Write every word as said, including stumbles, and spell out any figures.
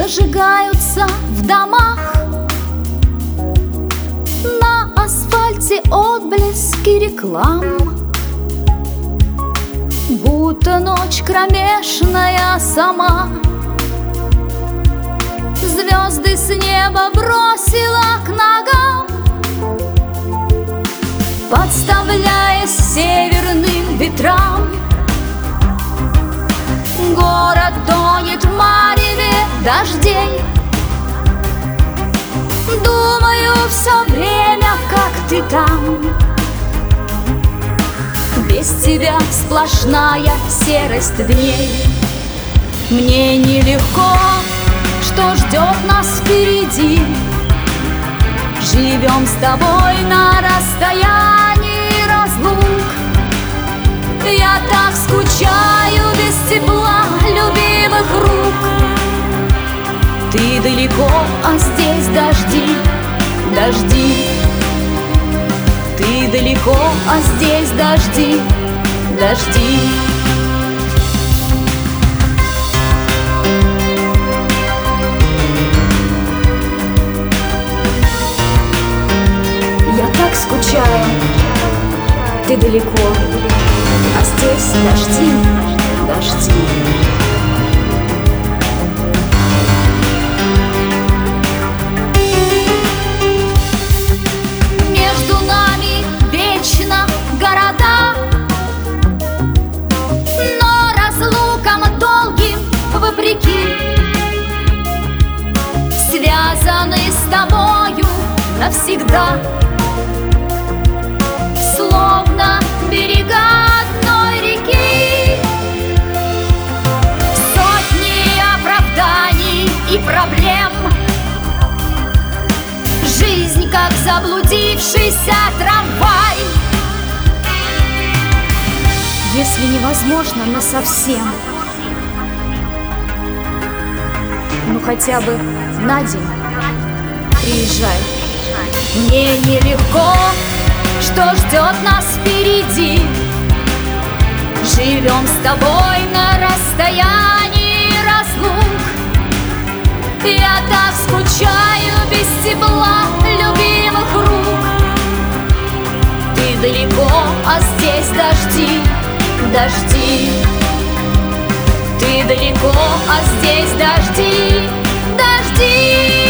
зажигаются в домах, на асфальте отблески реклам, будто ночь кромешная сама. Звезды с неба бросила к ногам, подставляясь северным ветрам. Город тонет в мареве дождей. Думаю все время, как ты там. Без тебя сплошная серость дней. Мне нелегко, что ждет нас впереди. Живем с тобой на расстоянии разлук. Я так скучаю без тепла любимых рук. Ты далеко, а здесь дожди, дожди. Ты далеко, а здесь дожди, дожди. Я так скучаю, ты далеко, а здесь дожди, дожди. Между нами вечно города, но разлукам долгим вопреки связаны с тобою навсегда. Словно берега одной реки, сотни оправданий и проблем. Жизнь, как заблудившийся трамвай. Если невозможно насовсем, ну хотя бы на день приезжай. Мне нелегко, что ждет нас впереди. Живем с тобой на расстоянии разлук. Я так скучаю без тепла любимых рук. Ты далеко, а здесь дожди, дожди. Ты далеко, а здесь дожди, дожди.